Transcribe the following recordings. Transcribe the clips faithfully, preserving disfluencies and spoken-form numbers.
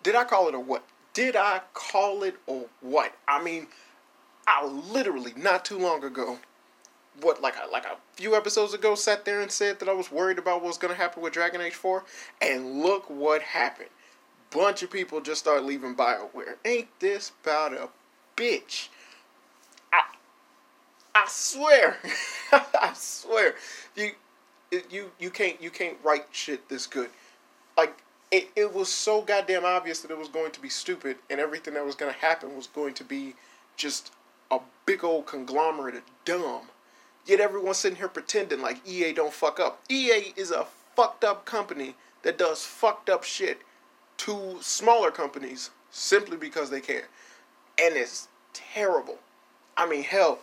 Did I call it or what? Did I call it or what? I mean, I literally not too long ago, what like a, like a few episodes ago, sat there and said that I was worried about what was gonna happen with Dragon Age four, and look what happened. Bunch of people just started leaving BioWare. Ain't this about a bitch? I I swear, I swear, you you you can't you can't write shit this good. Like it, it was so goddamn obvious that it was going to be stupid, and everything that was going to happen was going to be just a big old conglomerate of dumb. Yet everyone's sitting here pretending like E A don't fuck up. E A is a fucked up company that does fucked up shit to smaller companies simply because they can. And it's terrible. I mean, hell,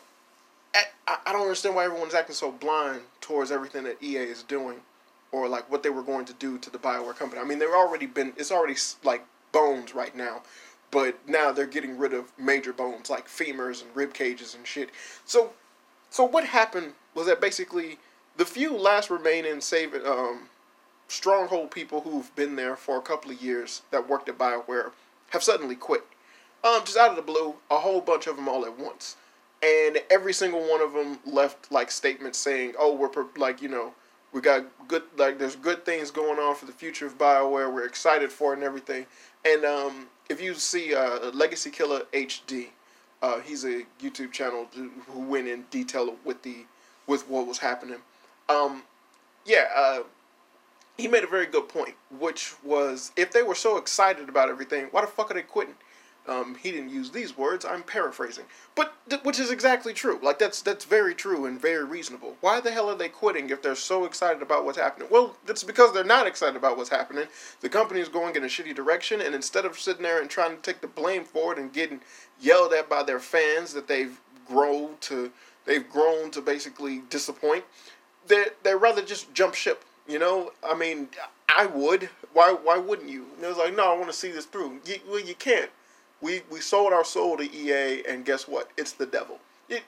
I, I don't understand why everyone's acting so blind towards everything that E A is doing, or like what they were going to do to the BioWare company. I mean, they've already been, it's already like bones right now, but now they're getting rid of major bones like femurs and rib cages and shit. So, so what happened was that basically the few last remaining saving um, stronghold people who've been there for a couple of years that worked at BioWare have suddenly quit. Um, just out of the blue, a whole bunch of them all at once. And every single one of them left like statements saying, "Oh, we're per- like, you know, we got good, like there's good things going on for the future of BioWare. We're excited for it and everything." And um, if you see uh, Legacy Killer H D, uh, he's a YouTube channel who went in detail with the with what was happening. Um, yeah, uh, he made a very good point, which was if they were so excited about everything, why the fuck are they quitting? Um, he didn't use these words. I'm paraphrasing, but th- which is exactly true. Like that's that's very true and very reasonable. Why the hell are they quitting if they're so excited about what's happening? Well, that's because they're not excited about what's happening. The company is going in a shitty direction, and instead of sitting there and trying to take the blame for it and getting yelled at by their fans that they've grown to, they've grown to basically disappoint, they they rather just jump ship. You know, I mean, I would. Why why wouldn't you? And it was like, no, I want to see this through. You, well, you can't. We we sold our soul to E A, and guess what? It's the devil. It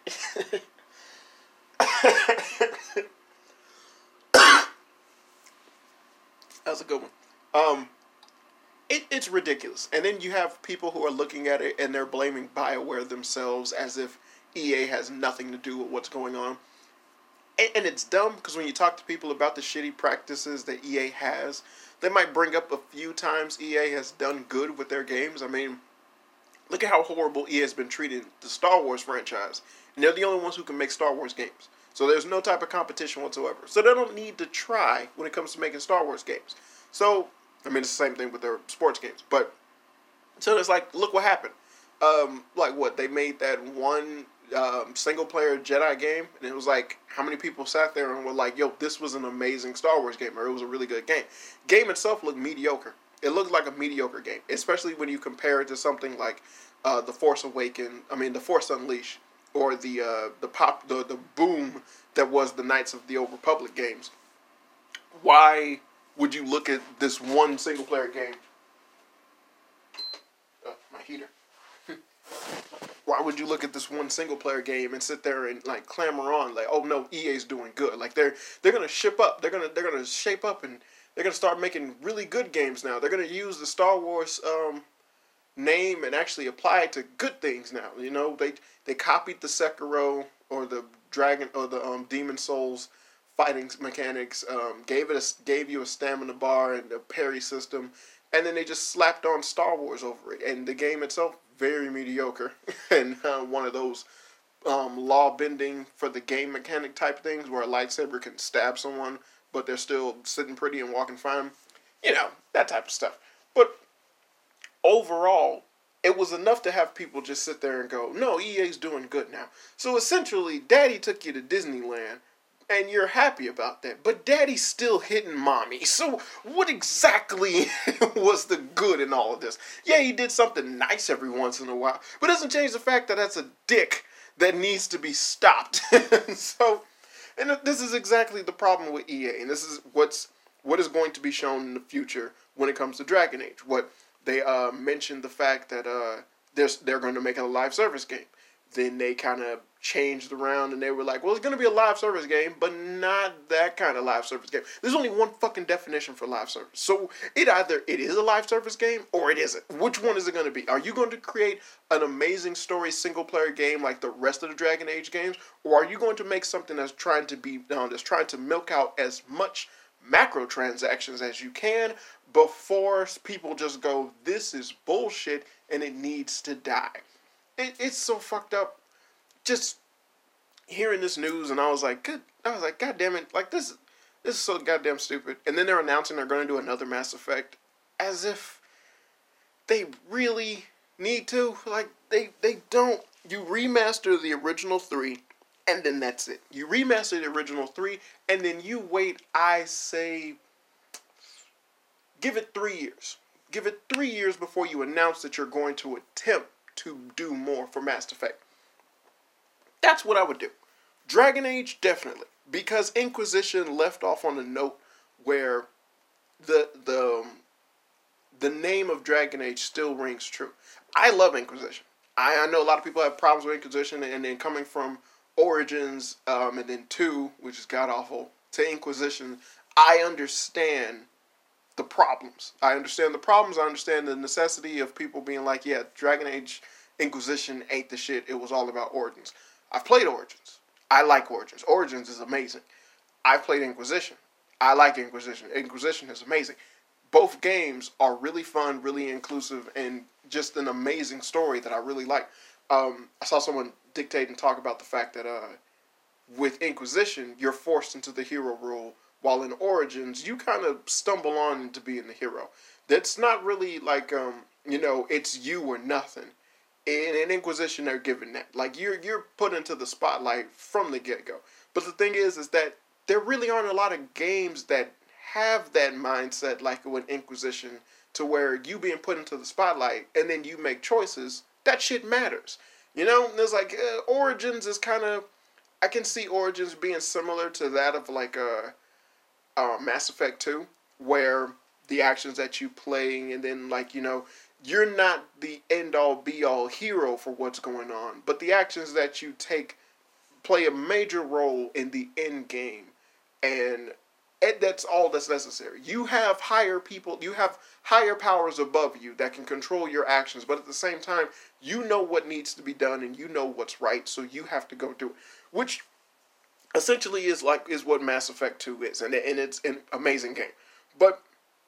That's a good one. Um, it, it's ridiculous. And then you have people who are looking at it, and they're blaming BioWare themselves as if E A has nothing to do with what's going on. And, and it's dumb, because when you talk to people about the shitty practices that E A has, they might bring up a few times E A has done good with their games. I mean, look at how horrible E A has been treating the Star Wars franchise. And they're the only ones who can make Star Wars games. So there's no type of competition whatsoever. So they don't need to try when it comes to making Star Wars games. So, I mean, it's the same thing with their sports games. But, so it's like, look what happened. Um, like what, they made that one um, single-player Jedi game. And it was like, how many people sat there and were like, yo, this was an amazing Star Wars game. Or it was a really good game. Game itself looked mediocre. It looked like a mediocre game, especially when you compare it to something like uh, The Force Awakens. I mean, The Force Unleashed, or the uh, the pop the the boom that was the Knights of the Old Republic games. Why would you look at this one single player game? Uh, my heater. Why would you look at this one single player game and sit there and like clamor on like, oh no, E A's doing good. Like they're they're gonna ship up. They're gonna they're gonna shape up and they're going to start making really good games now. They're going to use the Star Wars um, name and actually apply it to good things now. You know, they they copied the Sekiro or the Dragon or the um, Demon Souls fighting mechanics, um, gave it a, gave you a stamina bar and a parry system, and then they just slapped on Star Wars over it. And the game itself, very mediocre. and uh, one of those um, law-bending for the game mechanic type things where a lightsaber can stab someone but they're still sitting pretty and walking fine. You know, that type of stuff. But overall, it was enough to have people just sit there and go, no, E A's doing good now. So essentially, Daddy took you to Disneyland, and you're happy about that. But Daddy's still hitting Mommy. So what exactly was the good in all of this? Yeah, he did something nice every once in a while, but it doesn't change the fact that that's a dick that needs to be stopped. So... And this is exactly the problem with E A, and this is what's what is going to be shown in the future when it comes to Dragon Age. What they uh, mentioned the fact that uh, they're they're going to make a live service game. Then they kind of changed around and they were like, well, it's going to be a live service game, but not that kind of live service game. There's only one fucking definition for live service. So it either it is a live service game or it isn't. Which one is it going to be? Are you going to create an amazing story single player game like the rest of the Dragon Age games? Or are you going to make something that's trying to be um, that's trying to milk out as much macro transactions as you can before people just go, this is bullshit and it needs to die? It, it's so fucked up. Just hearing this news, and I was like, good. I was like, God damn it! Like this, this is so goddamn stupid. And then they're announcing they're going to do another Mass Effect, as if they really need to. Like they, they don't. You remaster the original three, and then that's it. You remaster the original three, and then you wait. I say, give it three years. Give it three years before you announce that you're going to attempt to do more for Mass Effect. That's what I would do. Dragon Age, definitely. Because Inquisition left off on a note where the the the name of Dragon Age still rings true. I love Inquisition. I, I know a lot of people have problems with Inquisition, and then coming from Origins, um, and then two, which is god-awful, to Inquisition, I understand the problems. I understand the problems. I understand the necessity of people being like, yeah, Dragon Age Inquisition ain't the shit. It was all about Origins. I've played Origins. I like Origins. Origins is amazing. I've played Inquisition. I like Inquisition. Inquisition is amazing. Both games are really fun, really inclusive, and just an amazing story that I really like. Um, I saw someone dictate and talk about the fact that uh, with Inquisition, you're forced into the hero role, while in Origins, you kind of stumble on into being the hero. That's not really like, um, you know, it's you or nothing. In an Inquisition, they're given that. Like, you're you're put into the spotlight from the get-go. But the thing is, is that there really aren't a lot of games that have that mindset like with Inquisition, to where you being put into the spotlight and then you make choices. That shit matters. You know? There's like, uh, Origins is kind of... I can see Origins being similar to that of like a, uh, Mass Effect two, where the actions that you play and then like, you know... You're not the end-all, be-all hero for what's going on, but the actions that you take play a major role in the end game, and that's all that's necessary. You have higher people, you have higher powers above you that can control your actions, but at the same time, you know what needs to be done, and you know what's right, so you have to go do it, which essentially is like is what Mass Effect two is, and and it's an amazing game, but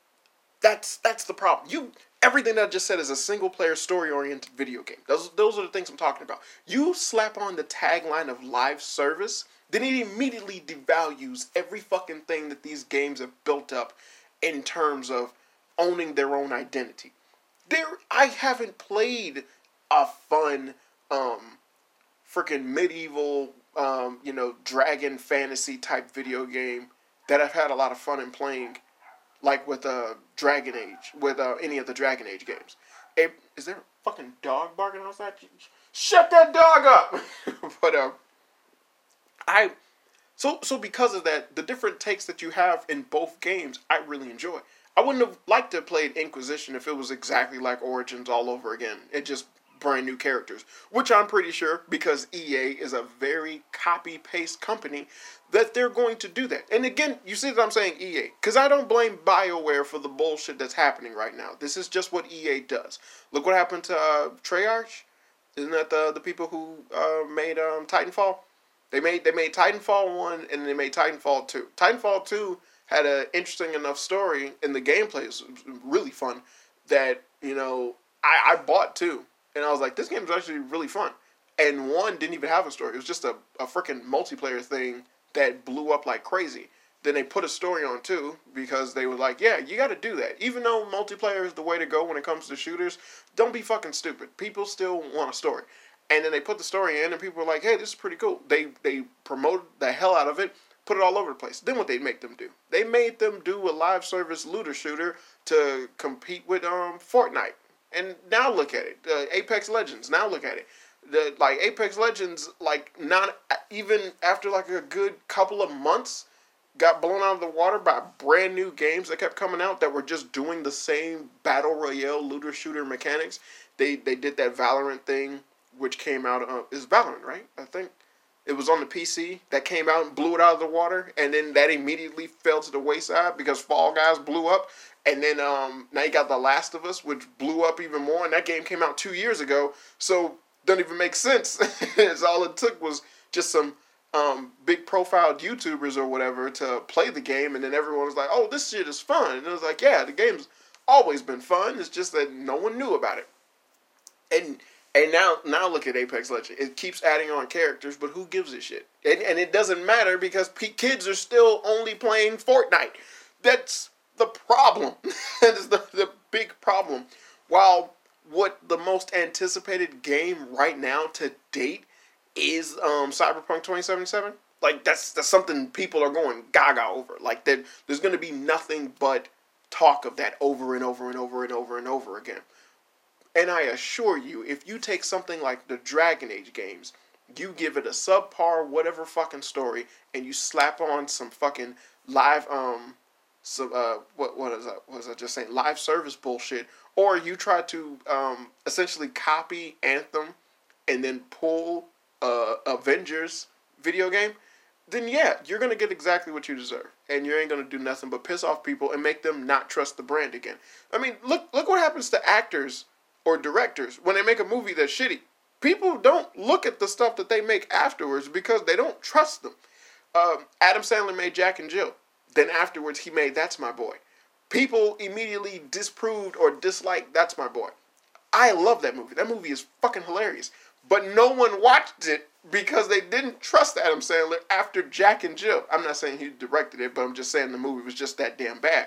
that's that's the problem. You Everything that I just said is a single-player, story-oriented video game. Those, those are the things I'm talking about. You slap on the tagline of live service, then it immediately devalues every fucking thing that these games have built up in terms of owning their own identity. There, I haven't played a fun, um, freaking medieval, um, you know, dragon fantasy type video game that I've had a lot of fun in playing. Like with uh, Dragon Age, with uh, any of the Dragon Age games. Hey, is there a fucking dog barking outside? Shut that dog up! But, uh, I, so, so because of that, the different takes that you have in both games, I really enjoy. I wouldn't have liked to have played Inquisition if it was exactly like Origins all over again. It just brand new characters. Which I'm pretty sure, because E A is a very copy-paste company, that they're going to do that. And again, you see that I'm saying E A. Because I don't blame BioWare for the bullshit that's happening right now. This is just what E A does. Look what happened to uh, Treyarch. Isn't that the, the people who uh, made um, Titanfall? They made they made Titanfall one and they made Titanfall two. Titanfall two had an interesting enough story, and the gameplay was really fun, that, you know, I, I bought two. And I was like, this game is actually really fun. And one didn't even have a story. It was just a, a freaking multiplayer thing that blew up like crazy. Then they put a story on too, because they were like, yeah, you got to do that. Even though multiplayer is the way to go when it comes to shooters, don't be fucking stupid. People still want a story. And then they put the story in, and people were like, hey, this is pretty cool. They they promoted the hell out of it, put it all over the place. Then what they make them do? They made them do a live service looter shooter to compete with um Fortnite. And now look at it. Uh, Apex Legends, now look at it. The like Apex Legends, like not even after like a good couple of months, got blown out of the water by brand new games that kept coming out that were just doing the same battle royale looter shooter mechanics. They they did that Valorant thing which came out uh, is Valorant, right? I think it was on the P C that came out and blew it out of the water, and then that immediately fell to the wayside because Fall Guys blew up, and then um, now you got The Last of Us, which blew up even more, and that game came out two years ago, so doesn't even make sense. It's all it took was just some um, big profile YouTubers or whatever to play the game, and then everyone was like, "Oh, this shit is fun," and it was like, "Yeah, the game's always been fun. It's just that no one knew about it." And and now now look at Apex Legends. It keeps adding on characters, but who gives a shit? And and it doesn't matter because p- kids are still only playing Fortnite. That's the problem. That is the the big problem. While what the most anticipated game right now to date is um, Cyberpunk twenty seventy-seven. Like, that's that's something people are going gaga over. Like, that there's going to be nothing but talk of that over and over and over and over and over again. And I assure you, if you take something like the Dragon Age games, you give it a subpar whatever fucking story, and you slap on some fucking live, um, some, uh, what, what is that, what was I just saying, live service bullshit, or you try to, um, essentially copy Anthem and then pull Uh, Avengers video game, then yeah, you're going to get exactly what you deserve. And you ain't going to do nothing but piss off people and make them not trust the brand again. I mean, look look what happens to actors or directors when they make a movie that's shitty. People don't look at the stuff that they make afterwards because they don't trust them. Um, Adam Sandler made Jack and Jill. Then afterwards he made That's My Boy. People immediately disproved or disliked That's My Boy. I love that movie. That movie is fucking hilarious. But no one watched it because they didn't trust Adam Sandler after Jack and Jill. I'm not saying he directed it, but I'm just saying the movie was just that damn bad.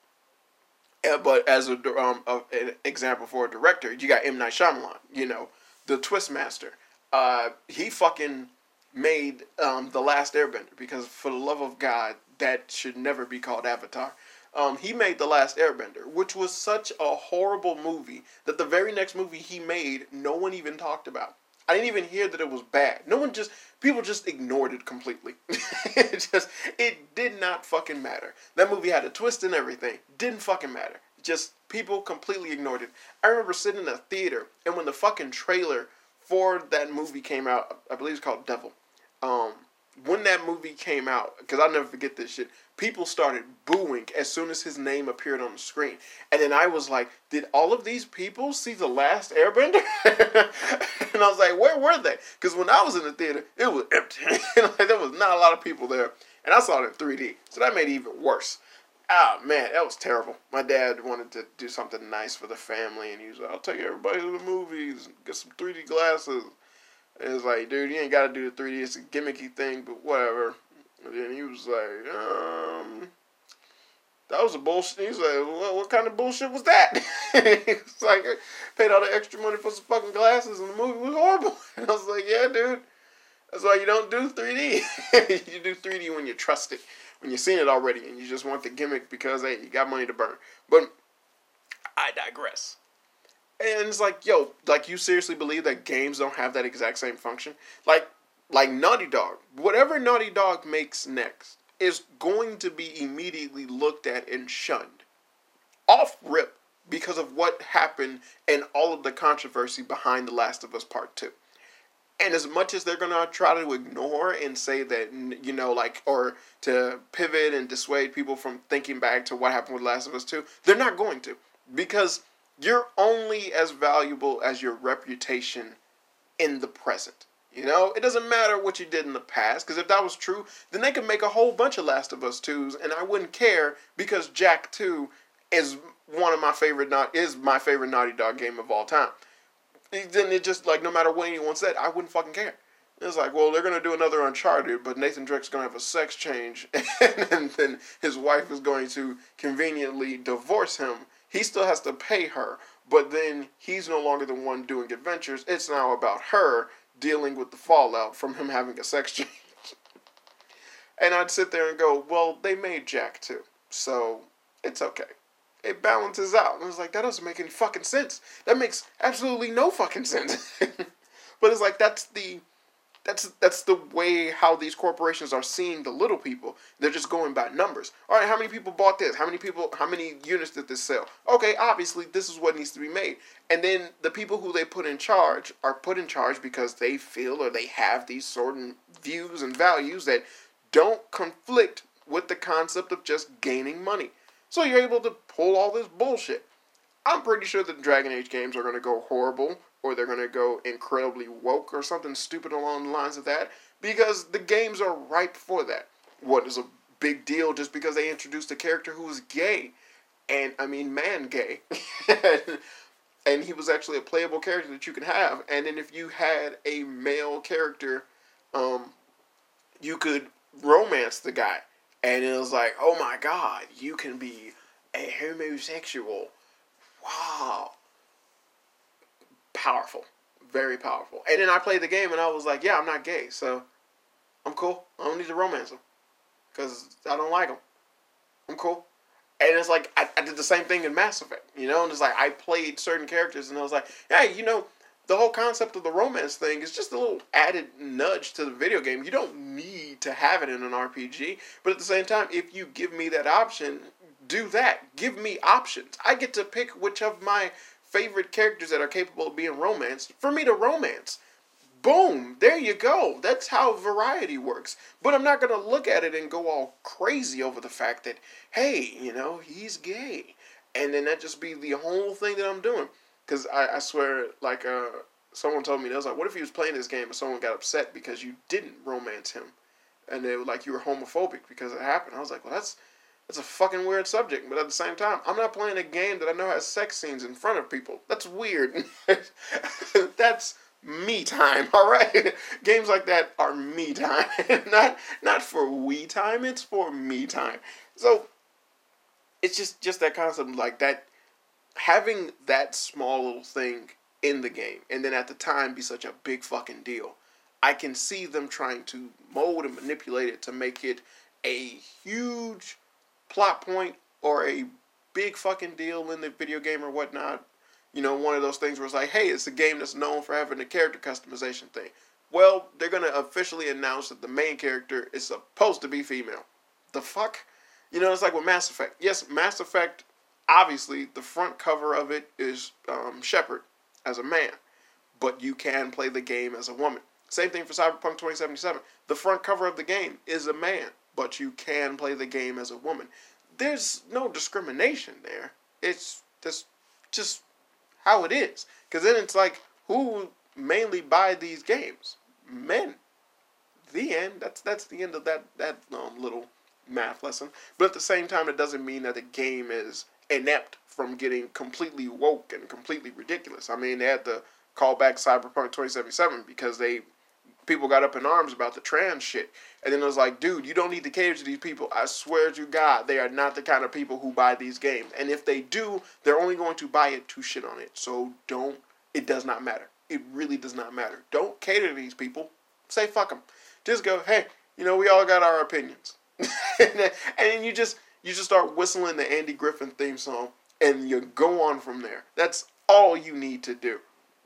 Uh, but as a, um, a, an example for a director, you got M. Night Shyamalan, you know, the Twist Master. Uh, he fucking made um, The Last Airbender because, for the love of God, that should never be called Avatar. Um, he made The Last Airbender, which was such a horrible movie that the very next movie he made, no one even talked about. I didn't even hear that it was bad. No one just, people just ignored it completely. It just, it did not fucking matter. That movie had a twist and everything. Didn't fucking matter. Just, people completely ignored it. I remember sitting in a theater, and when the fucking trailer for that movie came out, I believe it's called Devil, um, when that movie came out, because I'll never forget this shit, people started booing as soon as his name appeared on the screen. And then I was like, did all of these people see The Last Airbender? And I was like, where were they? Because when I was in the theater, it was empty. Like, there was not a lot of people there. And I saw it in three D. So that made it even worse. Ah, man, that was terrible. My dad wanted to do something nice for the family. And he was like, I'll take everybody to the movies. Get some three D glasses. And it's like, dude, you ain't got to do the three D. It's a gimmicky thing, but whatever. And then he was like, um, that was a bullshit. He was like, what, what kind of bullshit was that? He was like, I paid all the extra money for some fucking glasses and the movie was horrible. And I was like, yeah, dude. That's why you don't do three D. You do three D when you trust it. When you've seen it already and you just want the gimmick because, hey, you got money to burn. But I digress. And it's like, yo, like, you seriously believe that games don't have that exact same function? Like, like Naughty Dog. Whatever Naughty Dog makes next is going to be immediately looked at and shunned. Off rip. Because of what happened and all of the controversy behind The Last of Us Part two. And as much as they're going to try to ignore and say that, you know, like, or to pivot and dissuade people from thinking back to what happened with Last of Us two, they're not going to. Because you're only as valuable as your reputation in the present. You know, it doesn't matter what you did in the past, because if that was true, then they could make a whole bunch of Last of Us twos, and I wouldn't care, because Jak two is one of my favorite, not is my favorite Naughty Dog game of all time. Then it just, like, no matter what anyone said, I wouldn't fucking care. It's like, well, they're going to do another Uncharted, but Nathan Drake's going to have a sex change, and then his wife is going to conveniently divorce him. He still has to pay her, but then he's no longer the one doing adventures. It's now about her dealing with the fallout from him having a sex change. And I'd sit there and go, well, they made Jak two, so it's okay. It balances out. And I was like, that doesn't make any fucking sense. That makes absolutely no fucking sense. But it's like, that's the That's that's the way how these corporations are seeing the little people. They're just going by numbers. All right, how many people bought this? How many people? How many units did this sell? Okay, obviously this is what needs to be made. And then the people who they put in charge are put in charge because they feel or they have these certain views and values that don't conflict with the concept of just gaining money. So you're able to pull all this bullshit. I'm pretty sure that Dragon Age games are going to go horrible, or they're going to go incredibly woke or something stupid along the lines of that, because the games are ripe for that. What is a big deal just because they introduced a character who was gay, and I mean man gay, and he was actually a playable character that you can have. And then if you had a male character, um, you could romance the guy, and it was like, oh my god, you can be a homosexual. Wow. Powerful. Very powerful. And then I played the game and I was like, yeah, I'm not gay, so I'm cool. I don't need to romance him. Because I don't like him. I'm cool. And it's like, I, I did the same thing in Mass Effect, you know? And it's like, I played certain characters and I was like, hey, you know, the whole concept of the romance thing is just a little added nudge to the video game. You don't need to have it in an R P G. But at the same time, if you give me that option, do that. Give me options. I get to pick which of my favorite characters that are capable of being romanced for me to romance. Boom. There you go. That's how variety works. But I'm not going to look at it and go all crazy over the fact that, hey, you know, he's gay. And then that just be the whole thing that I'm doing. Because I, I swear, like, uh, someone told me, they was like, what if he was playing this game and someone got upset because you didn't romance him? And they were like, you were homophobic because it happened. I was like, well, that's that's a fucking weird subject. But at the same time, I'm not playing a game that I know has sex scenes in front of people. That's weird. That's me time, all right? Games like that are me time. not not for we time, it's for me time. So, it's just, just that concept, like that, having that small little thing in the game, and then at the time be such a big fucking deal. I can see them trying to mold and manipulate it to make it a huge plot point or a big fucking deal in the video game or whatnot. You know, one of those things where it's like, hey, it's a game that's known for having a character customization thing. Well, they're going to officially announce that the main character is supposed to be female. The fuck? You know, it's like with Mass Effect. Yes, Mass Effect, obviously, the front cover of it is um, Shepard as a man. But you can play the game as a woman. Same thing for Cyberpunk twenty seventy-seven. The front cover of the game is a man, but you can play the game as a woman. There's no discrimination there. It's just, just how it is. Because then it's like, who mainly buy these games? Men. The end. That's that's the end of that, that um, little math lesson. But at the same time, it doesn't mean that the game is inept from getting completely woke and completely ridiculous. I mean, they had to call back Cyberpunk twenty seventy-seven because they people got up in arms about the trans shit. And then it was like, dude, you don't need to cater to these people. I swear to God, they are not the kind of people who buy these games. And if they do, they're only going to buy it to shit on it. So don't, it does not matter. It really does not matter. Don't cater to these people. Say fuck them. Just go, hey, you know, we all got our opinions. and then you just, you just start whistling the Andy Griffin theme song and you go on from there. That's all you need to do.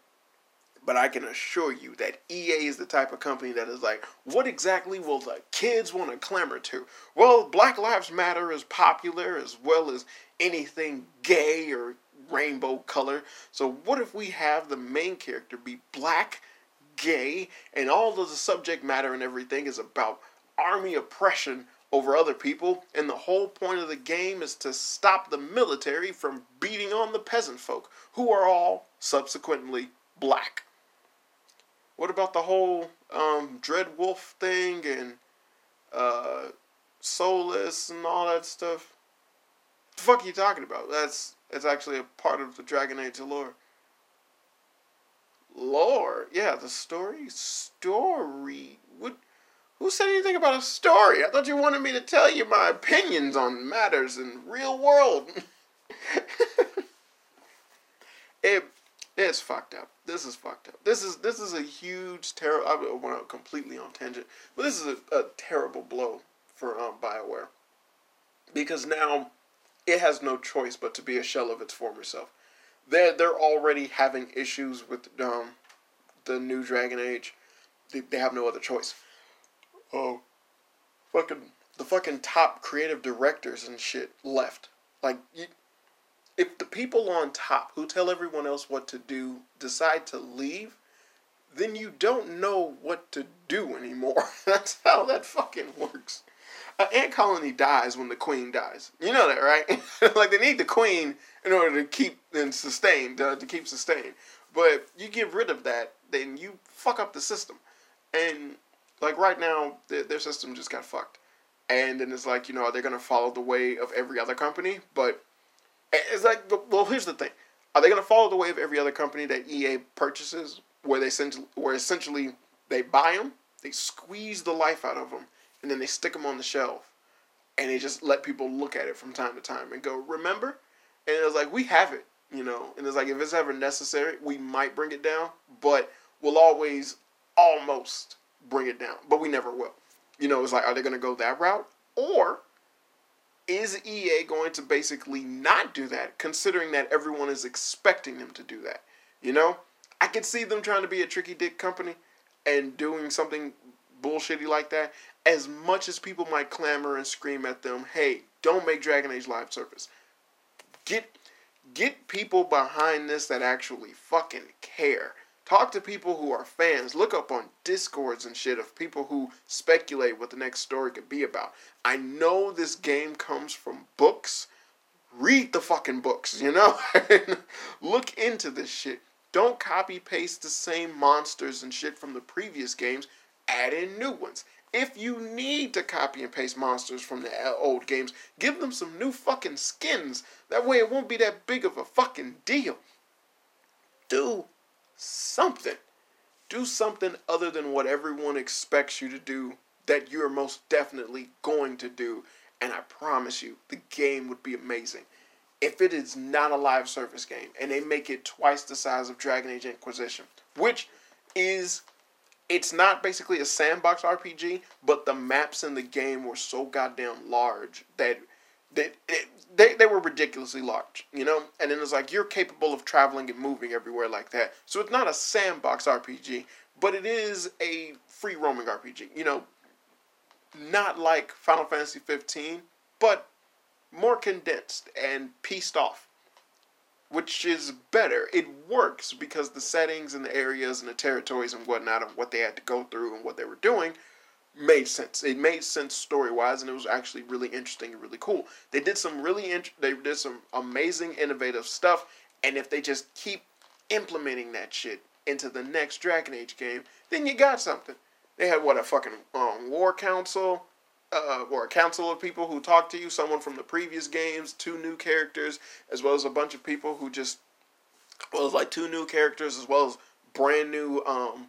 But I can assure you that E A is the type of company that is like, what exactly will the kids want to clamor to? Well, Black Lives Matter is popular as well as anything gay or rainbow color. So what if we have the main character be black, gay, and all of the subject matter and everything is about army oppression over other people, and the whole point of the game is to stop the military from beating on the peasant folk, who are all subsequently black. What about the whole um, Dread Wolf thing and uh, Soulless and all that stuff? What the fuck are you talking about? That's that's actually a part of the Dragon Age lore. Lore? Yeah, the story? Story? What? Who said anything about a story? I thought you wanted me to tell you my opinions on matters in real world. it... It's fucked up. This is fucked up. This is this is a huge, terrible. I went out completely on tangent, but this is a, a terrible blow for um, BioWare, because now it has no choice but to be a shell of its former self. They're they're already having issues with um, the new Dragon Age. they, they have no other choice. Oh, fucking the fucking top creative directors and shit left. Like, you, if the people on top who tell everyone else what to do decide to leave, then you don't know what to do anymore. That's how that fucking works. An ant colony dies when the queen dies. You know that, right? Like, they need the queen in order to keep them sustained, uh, to keep sustained. But you get rid of that, then you fuck up the system. And, like, right now, their, their system just got fucked. And then it's like, you know, are they going to follow the way of every other company? But it's like, well, here's the thing. Are they going to follow the way of every other company that E A purchases, where they essentially, where essentially they buy them, they squeeze the life out of them, and then they stick them on the shelf, and they just let people look at it from time to time and go, remember? And it's like, we have it, you know. And it's like, if it's ever necessary, we might bring it down, but we'll always almost bring it down, but we never will. You know, it's like, are they going to go that route? Or is E A going to basically not do that, considering that everyone is expecting them to do that? You know? I could see them trying to be a tricky dick company and doing something bullshitty like that. As much as people might clamor and scream at them, hey, don't make Dragon Age live service. Get, get people behind this that actually fucking care. Talk to people who are fans. Look up on Discords and shit of people who speculate what the next story could be about. I know this game comes from books. Read the fucking books, you know? Look into this shit. Don't copy paste the same monsters and shit from the previous games. Add in new ones. If you need to copy and paste monsters from the old games, give them some new fucking skins. That way it won't be that big of a fucking deal. Do something. Do something other than what everyone expects you to do that you're most definitely going to do. And I promise you, the game would be amazing. If it is not a live service game and they make it twice the size of Dragon Age Inquisition, which is, it's not basically a sandbox R P G, but the maps in the game were so goddamn large that they, they, they were ridiculously large, you know? And then it's like, you're capable of traveling and moving everywhere like that. So it's not a sandbox R P G, but it is a free roaming R P G. You know, not like Final Fantasy fifteen, but more condensed and pieced off, which is better. It works because the settings and the areas and the territories and whatnot of what they had to go through and what they were doing made sense. It made sense story-wise, and it was actually really interesting and really cool. They did some really int- they did some amazing, innovative stuff, and if they just keep implementing that shit into the next Dragon Age game, then you got something. They had, what, a fucking um, war council, uh, or a council of people who talked to you, someone from the previous games, two new characters, as well as a bunch of people who just, well, it's like two new characters, as well as brand new um,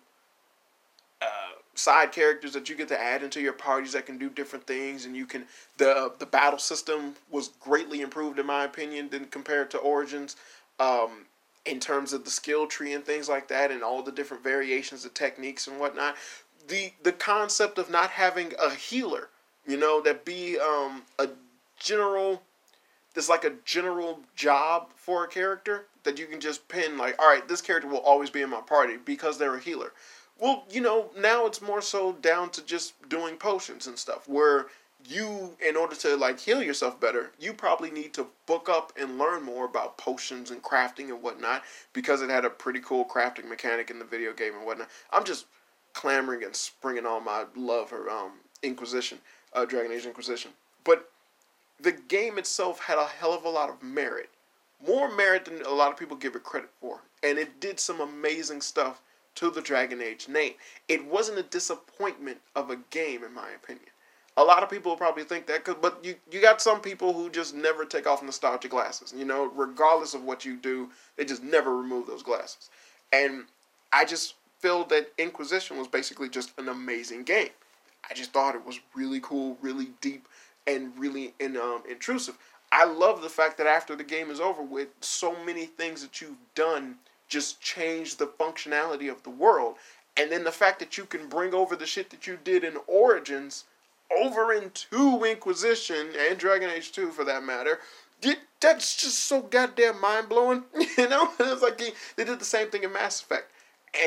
uh, side characters that you get to add into your parties that can do different things, and you can, the the battle system was greatly improved, in my opinion, than compared to Origins, um, in terms of the skill tree and things like that, and all the different variations of techniques and whatnot. The the concept of not having a healer, you know, that be um, a general, there's like a general job for a character that you can just pin, like, all right, this character will always be in my party because they're a healer. Well, you know, now it's more so down to just doing potions and stuff, where you, in order to, like, heal yourself better, you probably need to book up and learn more about potions and crafting and whatnot, because it had a pretty cool crafting mechanic in the video game and whatnot. I'm just clamoring and springing all my love for um, Inquisition, uh, Dragon Age Inquisition. But the game itself had a hell of a lot of merit. More merit than a lot of people give it credit for. And it did some amazing stuff to the Dragon Age name. It wasn't a disappointment of a game, in my opinion. A lot of people will probably think that, cause, but you, you got some people who just never take off nostalgia glasses. You know, regardless of what you do, they just never remove those glasses. And I just feel that Inquisition was basically just an amazing game. I just thought it was really cool, really deep, and really in, um, intrusive. I love the fact that after the game is over with, so many things that you've done just change the functionality of the world. And then the fact that you can bring over the shit that you did in Origins over into Inquisition, and Dragon Age two for that matter, it, that's just so goddamn mind-blowing. You know? It's like they, they did the same thing in Mass Effect. And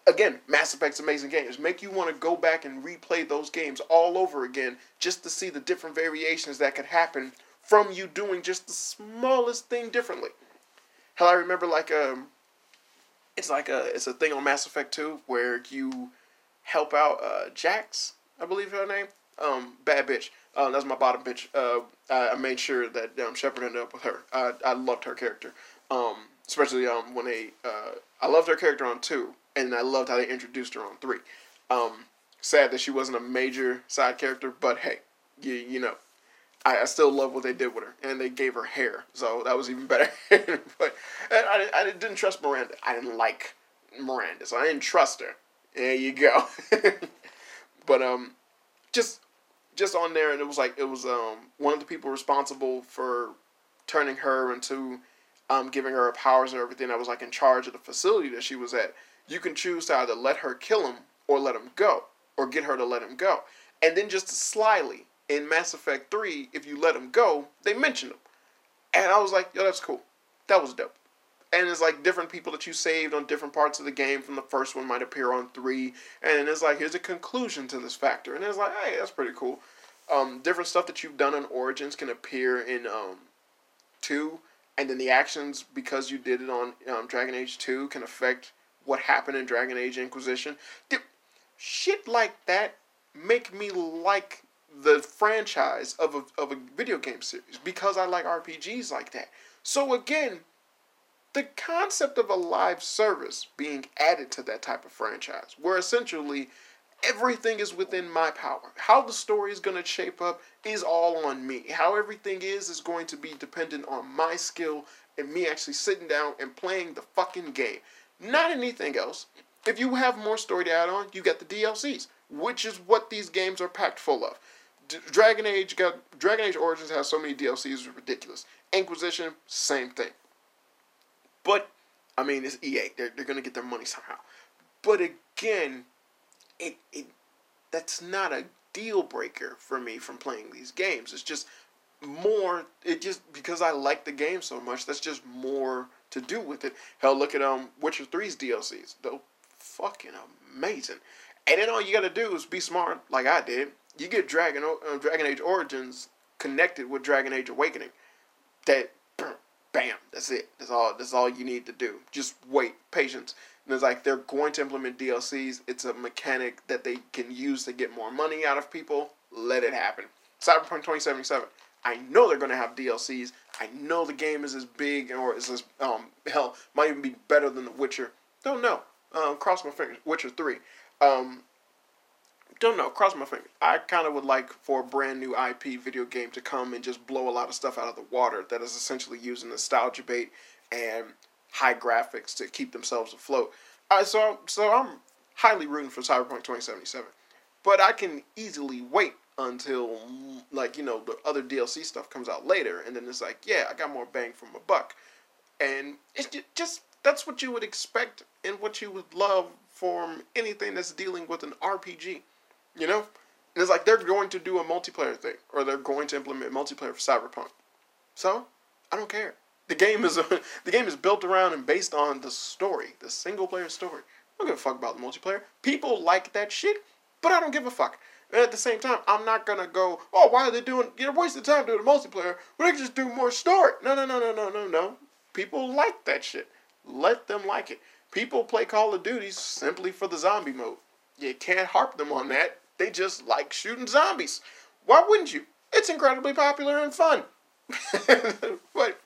Again, Mass Effect's amazing games. Make you want to go back and replay those games all over again just to see the different variations that could happen from you doing just the smallest thing differently. Hell, I remember like um, it's like a it's a thing on Mass Effect two where you help out uh Jax, I believe her name. Um, bad bitch. Um, that's my bottom bitch. Uh, I, I made sure that um, Shepard ended up with her. I I loved her character. Um, especially um when they uh I loved her character on two. And I loved how they introduced her on three. Um, sad that she wasn't a major side character, but hey, you, you know, I, I still love what they did with her. And they gave her hair, so that was even better. But I, I didn't trust Miranda. I didn't like Miranda, so I didn't trust her. There you go. But um, just just on there, and it was like, it was um one of the people responsible for turning her into, um, giving her powers and everything that was like in charge of the facility that she was at. You can choose to either let her kill him or let him go, or get her to let him go. And then just slyly, in Mass Effect three, if you let him go, they mention him. And I was like, yo, that's cool. That was dope. And it's like different people that you saved on different parts of the game from the first one might appear on three. And it's like, here's a conclusion to this factor. And it's like, hey, that's pretty cool. Um, different stuff that you've done on Origins can appear in um, two. And then the actions, because you did it on um, Dragon Age two, can affect what happened in Dragon Age Inquisition. Shit like that make me like the franchise of a, of a video game series, because I like R P Gs like that. So again, the concept of a live service being added to that type of franchise, where essentially everything is within my power. How the story is going to shape up is all on me. How everything is is going to be dependent on my skill and me actually sitting down and playing the fucking game. Not anything else. If you have more story to add on, you get the D L Cs, which is what these games are packed full of. D- Dragon Age got Dragon Age Origins has so many D L Cs, it's ridiculous. Inquisition, same thing. But I mean, it's E A. They're they're gonna get their money somehow. But again, it it that's not a deal breaker for me from playing these games. It's just more. It just because I like the game so much. That's just more to do with it. Hell, look at um Witcher three's D L Cs. They're fucking amazing. And then all you gotta do is be smart, like I did. You get Dragon uh, Dragon Age Origins connected with Dragon Age Awakening. That, bam, that's it. That's all. That's all you need to do. Just wait, patience. And it's like they're going to implement D L Cs. It's a mechanic that they can use to get more money out of people. Let it happen. Cyberpunk twenty seventy-seven. I know they're going to have D L Cs. I know the game is as big, or is as, um, hell, might even be better than The Witcher. Don't know. Um, cross my fingers. Witcher three. Um, don't know. Cross my fingers. I kind of would like for a brand new I P video game to come and just blow a lot of stuff out of the water that is essentially using nostalgia bait and high graphics to keep themselves afloat. Uh, so, so I'm highly rooting for Cyberpunk twenty seventy-seven. But I can easily wait until, like, you know, the other D L C stuff comes out later, and then it's like, yeah, I got more bang for my buck. And it's just, that's what you would expect and what you would love from anything that's dealing with an R P G, you know? And it's like they're going to do a multiplayer thing, or they're going to implement multiplayer for Cyberpunk. So, I don't care. The game is a, the game is built around and based on the story, the single player story. I don't give a fuck about the multiplayer. People like that shit, but I don't give a fuck. And at the same time, I'm not gonna go, oh, why are they doing, you're wasting time doing a multiplayer, when they can just do more story. No, no, no, no, no, no, no. People like that shit. Let them like it. People play Call of Duty simply for the zombie mode. You can't harp them on that. They just like shooting zombies. Why wouldn't you? It's incredibly popular and fun. But,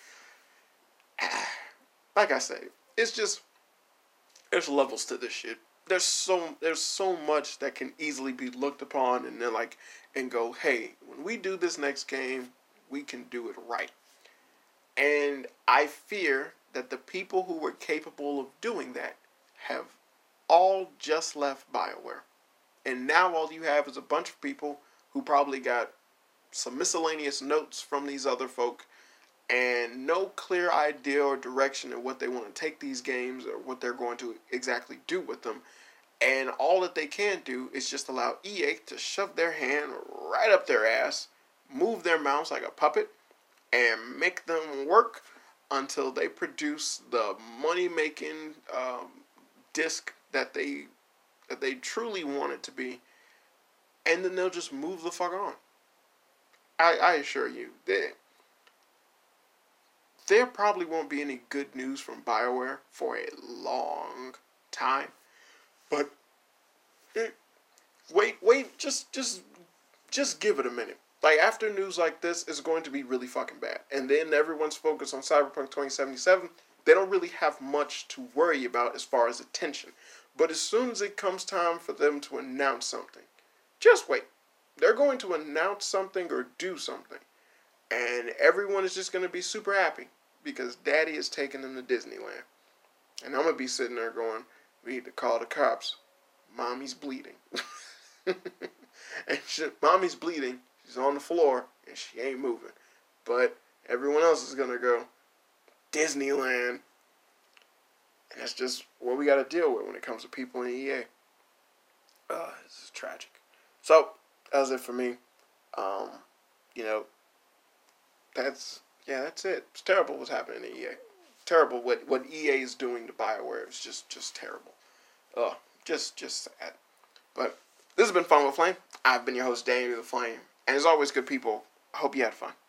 like I say, it's just, there's levels to this shit. There's so there's so much that can easily be looked upon and then like and go, hey, when we do this next game, we can do it right. And I fear that the people who were capable of doing that have all just left BioWare. And now all you have is a bunch of people who probably got some miscellaneous notes from these other folk and no clear idea or direction of what they want to take these games or what they're going to exactly do with them. And all that they can do is just allow E A to shove their hand right up their ass, move their mouse like a puppet, and make them work until they produce the money-making um, disc that they that they truly want it to be, and then they'll just move the fuck on. I, I assure you, there, there probably won't be any good news from BioWare for a long time. But it, wait, wait, just just just give it a minute. Like, after news like this, it's going to be really fucking bad. And then everyone's focused on Cyberpunk twenty seventy-seven. They don't really have much to worry about as far as attention. But as soon as it comes time for them to announce something, just wait. They're going to announce something or do something. And everyone is just going to be super happy because Daddy is taking them to Disneyland. And I'm going to be sitting there going, we need to call the cops. Mommy's bleeding. And she, Mommy's bleeding. She's on the floor and she ain't moving. But everyone else is going to go, Disneyland. And that's just what we got to deal with when it comes to people in E A. Uh, this is tragic. So, that was it for me. Um, you know, that's, yeah, that's it. It's terrible what's happening in E A. Terrible what, what E A is doing to BioWare. It's just, just terrible. Ugh, just, just sad. But this has been Fun with Flame. I've been your host, Daniel the Flame. And as always, good people, I hope you had fun.